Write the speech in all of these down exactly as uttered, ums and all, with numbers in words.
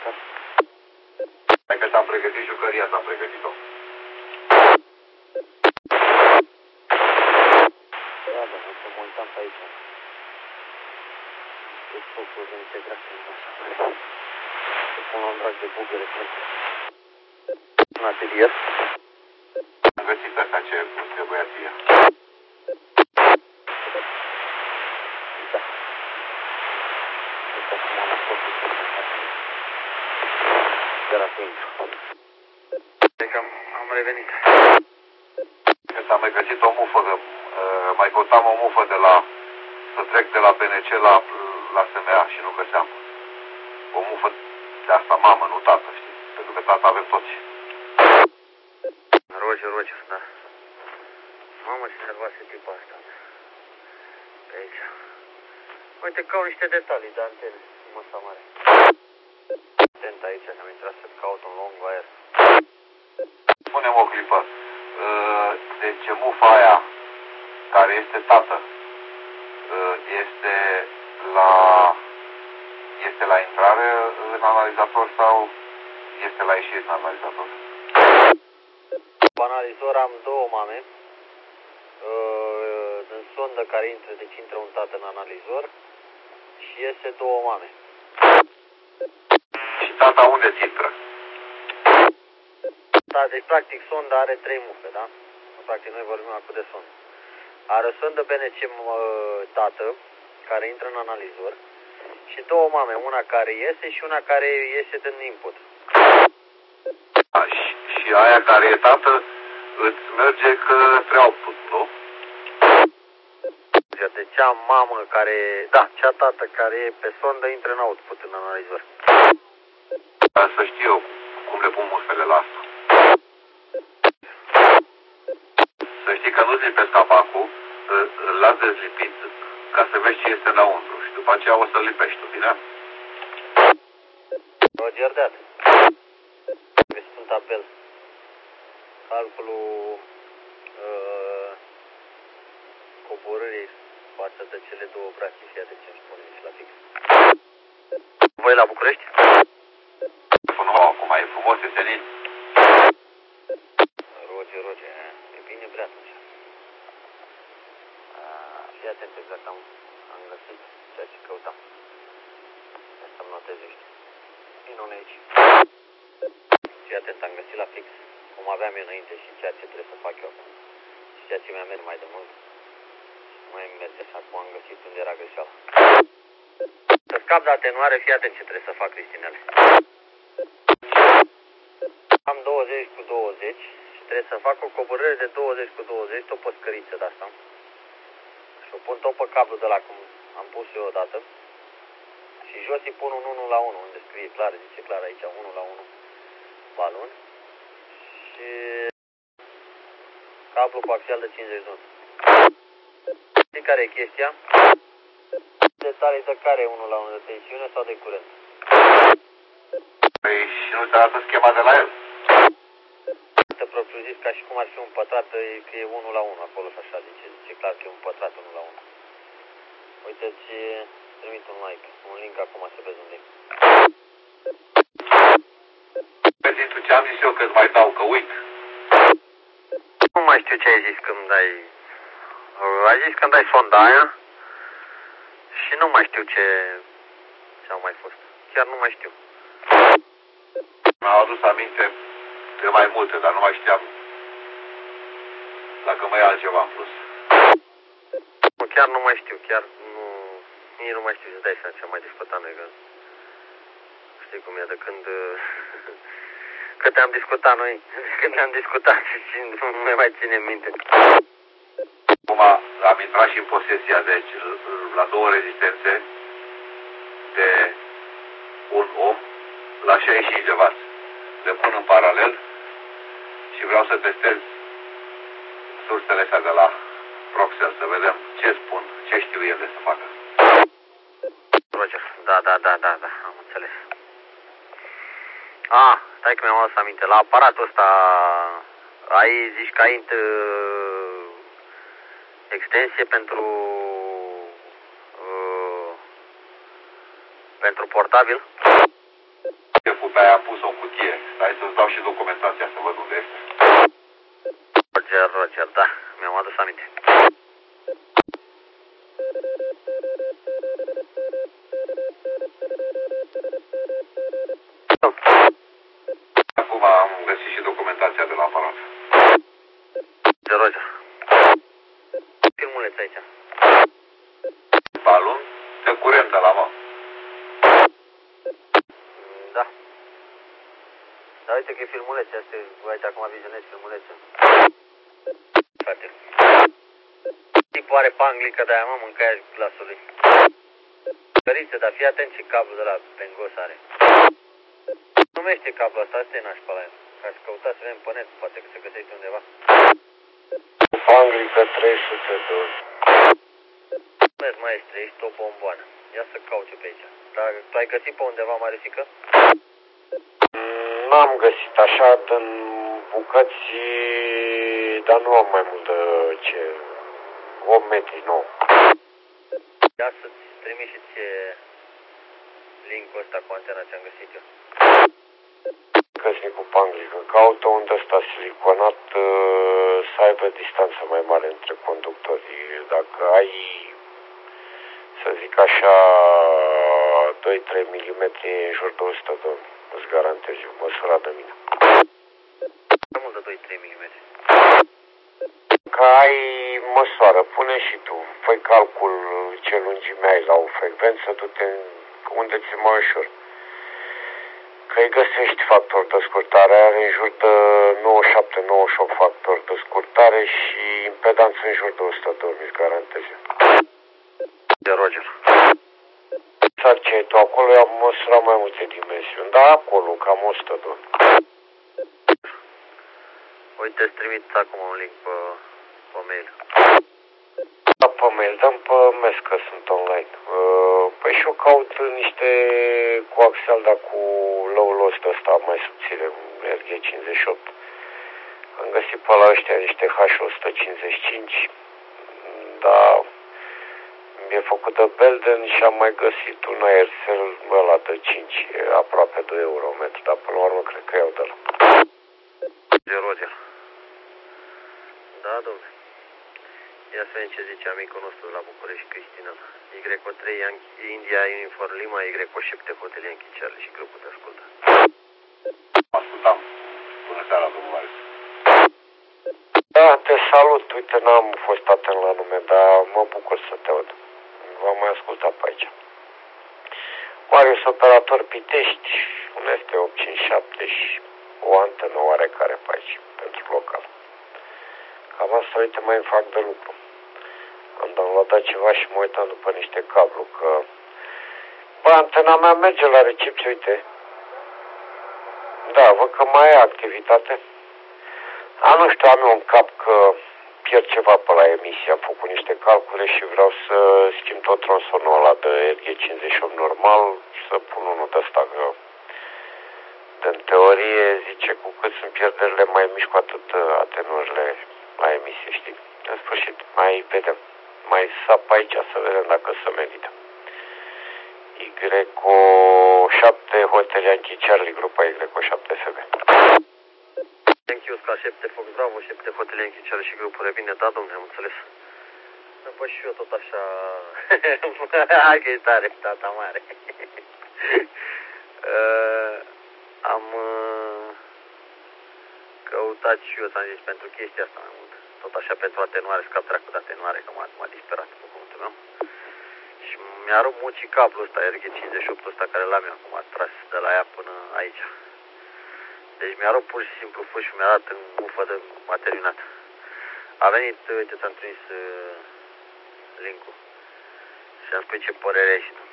așa. Hai că ți-am pregătit jucăria, ți-am pregătit-o. Da, da, nu să mă uitam pe aici. Deci focul de integrație în așa. Să pun la un drag de bugere pentru un atelier. Am găsit asta ce îți trebuia ție. Da. Deci acum am fost să fac așa. Sper să intru. Deci am, am revenit. Când am mai găsit o mufă, de, uh, mai căutam o mufă de la, să trec de la P N C la, la S M A și nu găseam. O mufă de asta mamă, nu tată, știi? Pentru că tata avem toți. Roger, Roger, da. Mamă, ce servase tipul asta. Pe aici. Uite, caut niște detalii de antene, măsa mare. Atent aici, că am intrat să caut un long wire. Spune-mi o clipă. Uh, deci mufa aia, care este tată, uh, este la, este la intrare în analizator sau este la ieșire în analizator? Pe analizor am două mame. Uh, în sondă care intră, deci intră un tată în analizor și iese două mame. Și tata unde ți intră? Da, deci practic sonda are trei mufe, da? Practic noi vorbim acum de sondă. Are o sondă B N C tată, care intră în analizor și două mame, una care iese și una care iese din input. Da, și, și aia care e tată îți merge către output, nu? Deci cea mamă care, da, cea tată care e pe sondă intră în output în analizor. Ca să știu eu cum le pun mufele la asta. Să știi că nu zlipesc capacul, îl las dezlipit ca să vezi ce este înăuntru și după aceea o să-l lipești tu, bine? Roger dat. Vezi un tabel. Calculul uh, coborârii față de cele două brații, fie de ce îmi spune și la fix. Voi la București? Nu, acum e frumos, e senin. Roger, Roger, e bine vrea atunci. Fii atent exact, am, am găsit ceea ce căutam. Asta-mi notez, știi. Vino aici. Fii atent, am găsit la fix cum aveam eu înainte și ceea ce trebuie să fac eu acum. Și ceea ce mi-a mers mai de mult. Și mai merge așa cum am găsit unde era greșeala. Să scap de atenuare, fii atent ce trebuie să fac, Cristinele. Am douăzeci cu douăzeci și trebuie să fac o coborâre de douăzeci cu douăzeci, tot pe scăriță de asta. Și o pun tot pe cablu de la cum am pus eu odată. Și jos îi pun un unu la unu, unde scrie clar, zice clar aici, unu la unu balon. Și cablu coaxial de cincizeci de unu. Știi care e chestia? Detalii de care e unu la unu, de tensiune sau de curent? Păi și nu ți arată schema de la el? Te propriu zis ca și cum ar fi un pătrat, că e unu la unu acolo și așa, zice, zice clar că e un pătrat unu la unu. Uite-ți, trimit un like, un link acum să vezi unde e. Vezi tu ce am zis eu că îți mai dau, că uit. Nu mai știu ce ai zis când dai... Ai zis când dai sonda aia și nu mai știu ce... ce au mai fost. Chiar nu mai știu. Mi-au adus aminte de mai multe, dar nu mai știam dacă mai e altceva în plus. Chiar nu mai știu, chiar nu... Nici nu mai știu să dai seama ce am mai discutat noi, că... Știi cum e, de când... Că te-am discutat noi, de când ne-am discutat și nu mai mai ținem minte. Acum am intrat și în posesia, deci la două rezistențe de un ohm la șaizeci și cinci de watt. Le pun în paralel și vreau să testez sursele astea de la Proxel, să vedem ce spun, ce știu ele să facă. Roger, da, da, da, da, da, am înțeles. Ah, stai că mi-am adus aminte, la aparatul ăsta ai, zici că ai uh, extensie pentru uh, pentru portabil? Ce cu pe aia am pus-o în cutie. Stai să-ți dau și documentația să văd unde este. Roger, Roger, da, mi-am adus aminte. Acum am găsit și documentația de la aparat. Roger, Roger. Filmuleț aici. Balon de curent de la mă. Da. Dar uite că e filmuleț, asta, uite acum vizionez filmulețul. Frate. Tipul are panglică de aia, mă, mâncaia glasului. Căriță, dar fii atent ce cablu de la pengos are. Numește cablul ăsta, asta e nașpa la el. Ca să căutați să vedem pe net, poate că se găsește undeva. Panglică trei sute doi. Mulțumesc, maestre, ești o bomboană. Ia să cauți pe aici. Dar tu ai găsit pe undeva, Marifică? N-am găsit așa în bucăți, dar nu am mai mult de ce, opt metri, nouă. Ia să-ți trimiți și ție link-ul ăsta cu antena ce-am găsit eu. Căsnicul panglică, caută unde ăsta siliconat să aibă distanță mai mare între conductori. Dacă ai, să zic așa, doi trei milimetri în jur de o sută de omi, îți garantez eu, măsura de mine. Mai mult de doi trei milimetri. Că ai măsoară, pune și tu, fă calcul ce lungime ai la o frecvență, du-te unde ți-e mai ușor. Că îi găsești factor de scurtare, are în jur de nouăzeci și șapte nouăzeci și opt factor de scurtare și impedanță în jur de o sută de omi, îți garantez eu. De Roger. Exact ce ai tu acolo, eu am măsurat mai multe dimensiuni, dar acolo, cam o sută de omi. Uite, îți trimit acum un link pe, pe mail. Da, pe mail, dăm pe mes că sunt online. Păi și eu caut niște coaxial, dar cu low loss ăsta mai subțire, R G cincizeci și opt. Am găsit pe la ăștia niște H o sută cincizeci și cinci, dar mi-e făcut de Belden și am mai găsit un Aircel ăla de cinci, aproape doi euro metru, dar până la urmă cred că iau de la. De Roger. Da, domnule. Ia să vedem ce zice amicul nostru de la București, Cristina. Y O trei India Uniform Lima, Y O șapte Hotel Yankee Charlie și grupul de ascultă. Ascultam. Bună seara, domnul Marius. Da, te salut. Uite, n-am fost atent la nume, dar mă bucur să te aud. V-am mai ascultat pe aici. Marius, operator Pitești, un F T opt cinci șapte și o antenă oarecare pe aici, pentru local. Cam asta, uite, mai îmi fac de lucru. Am downloadat ceva și mă uitam după niște cablu, că... Bă, antena mea merge la recepție, uite. Da, văd că mai e activitate. A, nu știu, am eu în cap că pierd ceva pe la emisie. Am făcut niște calcule și vreau să schimb tot tronsonul ăla de R G cincizeci și opt normal, să pun unul de ăsta, că... În teorie, zice, cu cât sunt pierderile mai mici, cu atât atenuările la emisie, știi? În sfârșit, mai vedem. Mai sap aici să vedem dacă se merită. Y O șapte Hotel Yankee Charlie, grupa Y O șapte F B. Thank you, Oscar șapte Fox Bravo, șapte Hotel Yankee Charlie și grupul bine. Da, domnule, am înțeles. Păi și eu tot așa... Hai că e tare, tata mare. uh, am... Uh... căutat și eu, ți-am zis, pentru chestia asta mai mult. Tot așa pentru atenuare, scap dracu de atenuare, că m-a disperat pe cuvântul meu. Și mi-a rupt mucii cablul ăsta, R G cincizeci și opt ăsta care l-am eu acum, tras de la ea până aici. Deci mi-a rupt pur și simplu fâșul, mi-a dat în ufă de materiunat. A venit, uite, ți-am trimis uh, link-ul. Și am spus ce părere ai și tu.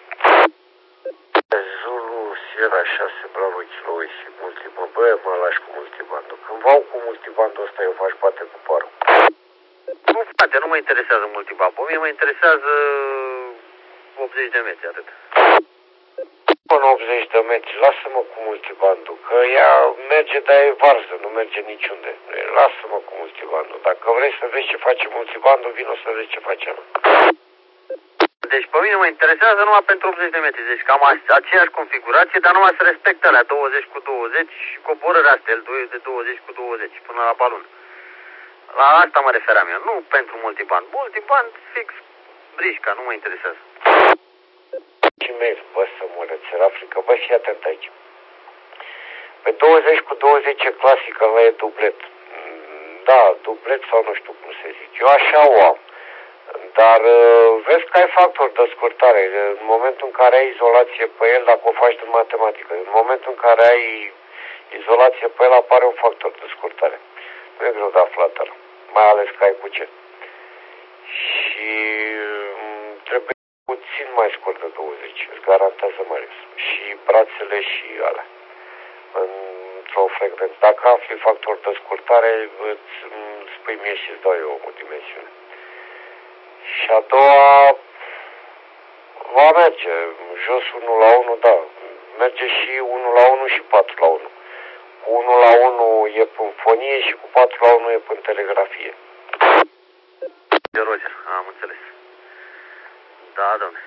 Zulu Sierra șase Bravo Kilo și multiband. Bă, mă lași cu multibandul. Când vau cu multibandul ăsta, eu faci bate cu parul. Nu, frate, nu mă interesează multiband. Pe mine mă interesează optzeci de metri, atât. Până optzeci de metri, lasă-mă cu multibandul, că ea merge, dar e varză, nu merge niciunde. Lasă-mă cu multibandul. Dacă vrei să vezi ce face multibandul, vino să vezi ce face. Deci pe mine mă interesează numai pentru optzeci de metri. Deci cam aceeași configurație, dar numai să respecte alea douăzeci cu douăzeci și coborârea astea de douăzeci cu douăzeci până la balon. La asta mă referam eu, nu pentru multiband. Multiband fix brișca, nu mă interesează. Și mail, bă, să mă rățel Africa, bă, și atent aici. Pe douăzeci cu douăzeci e clasică, ăla e dublet. Da, dublet sau nu știu cum se zice. Eu așa o am. Dar vezi că ai factor de scurtare. În momentul în care ai izolație pe el, dacă o faci din matematică, în momentul în care ai izolație pe el, apare un factor de scurtare. Nu e greu de aflat ăla, mai ales că ai cu ce. Și trebuie puțin mai scurt de douăzeci, îți garantează Marius. Și brațele și alea. Într-o frecvență. Dacă afli factor de scurtare, îți spui mie și îți dau eu o dimensiune. Și a doua va merge. Jos unu la unu, da. Merge și unu la unu și patru la unu. Cu unu la unu e pe fonie și cu patru la unu e pe telegrafie. De Roger, am înțeles. Da, domne.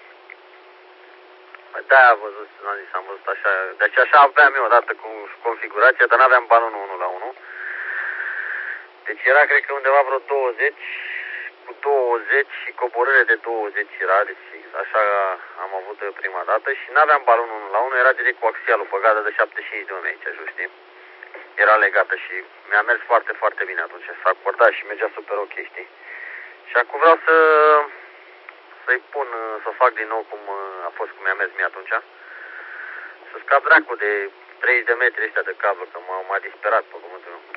Da, am văzut, am zis, am văzut așa. Deci așa aveam eu odată cu configurația, dar n-aveam balonul unu la unu. Deci era, cred că undeva vreo douăzeci, cu douăzeci și coborâre de douăzeci era, deci așa am avut eu prima dată și n-aveam balonul unu la unu, era direct cu axialul păgată de șaptezeci și cinci de oameni aici, jos, știi? Era legată și mi-a mers foarte, foarte bine atunci, s-a acordat și mergea super ok, știi? Și acum vreau să să-i pun, să fac din nou cum a fost, cum mi-a mers mie atunci, să scap dracu de treizeci de metri ăștia de cablu, că m-a disperat pe cuvântul meu.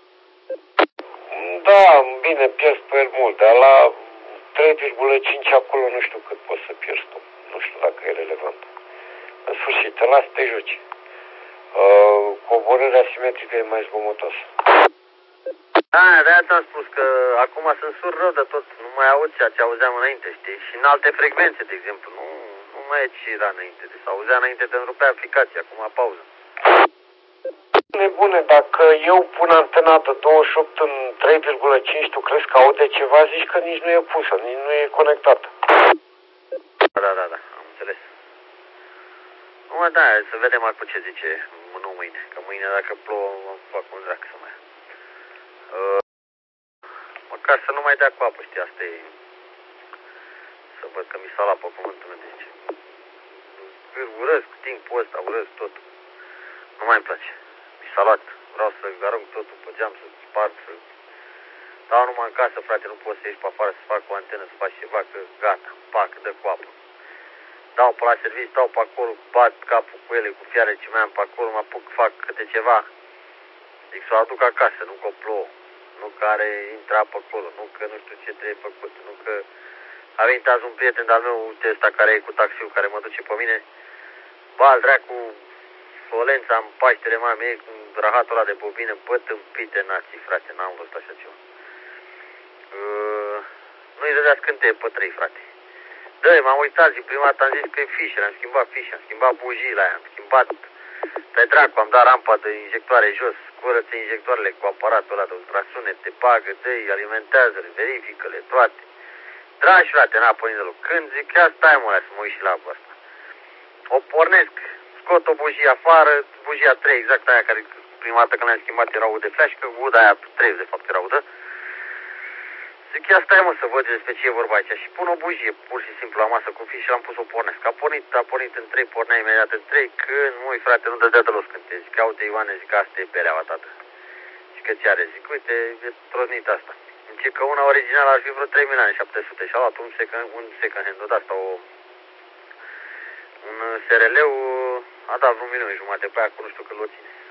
Da, bine, pierzi pe el mult, dar la trei virgulă cinci acolo nu știu cât poți să pierzi tu. Nu știu dacă e relevant. În sfârșit, te las, te joci. Uh, coborârea simetrică e mai zgomotoasă. Da, de-aia ți-am spus că acum sunt sur rău de tot, nu mai aud ceea ce auzeam înainte, știi? Și în alte frecvențe, de exemplu, nu, nu mai e ce era înainte. Deci auzea înainte de rupea aplicația, acum pauză. Nebune, dacă eu pun antena de douăzeci și opt în trei virgulă cinci, tu crezi că aude ceva? Zici că nici nu e pusă, nici nu e conectată. Da, da, da, da, am înțeles. Nu, mă, da, să vedem acum ce zice, nu mâine, că mâine dacă plouă, fac un drac să mai... Uh, măcar să nu mai dea cu apă, știi, asta e... Să văd că mi s-a luat pe cuvântul meu, deci... Urăsc timpul ăsta, urăsc tot. Nu mai îmi place. Mi s-a luat. Vreau să arunc totul pe geam, să spart, să... Dau numai în casă, frate, nu poți să ieși pe afară, să fac o antenă, să faci ceva, că gata, pac, dă cu apă. Dau pe la serviciu, stau pe acolo, bat capul cu ele, cu fiare ce mai am pe acolo, mă apuc, fac câte ceva. Zic să o aduc acasă, nu că o plouă. Nu că are intra pe acolo, nu că nu știu ce trebuie făcut, nu că... A venit azi un prieten de-al meu, uite ăsta care e cu taxiul, care mă duce pe mine. Bal, dracu, Flolența în Paștele mamei, cu rahatul ăla de bobină, bă, tâmpite nații, frate, n-am văzut așa ceva. Uh, nu-i dădea scânteie pe trei, frate. Dă-i, m-am uitat, zic, prima dată am zis că e fișele, am schimbat fișe, am schimbat bujii la aia, am schimbat... Pe dracu, am dat rampa de injectoare jos, curăță injectoarele cu aparatul ăla de ultrasunet, te bagă, dă-i, alimentează-le, verifică-le, toate. Dragi, frate, n-a pornit deloc. Când zic, ia stai, mă, să mă uit și la apă asta. O pornesc, scot o bujie afară, bujia trei, exact aia care prima dată când le-am schimbat era udă flash, că uda aia trei de fapt era udă. Zic, ia stai, mă, să văd despre ce e vorba aici. Și pun o bujie, pur și simplu, la masă cu fiș și l-am pus o pornesc. A pornit, a pornit în trei, pornea imediat în trei, când, măi, frate, nu dădea deloc scânte. Zic, uite, Ioane, zic, asta e bereaua, tată. Zic, că ți are, zic, uite, e troznit asta. Zice că una originală ar fi vreo trei milioane șapte sute și a luat un second, un second hand, de asta, o, un S R L-ul a dat vreo un milion jumate pe aia, nu știu că l-o ține.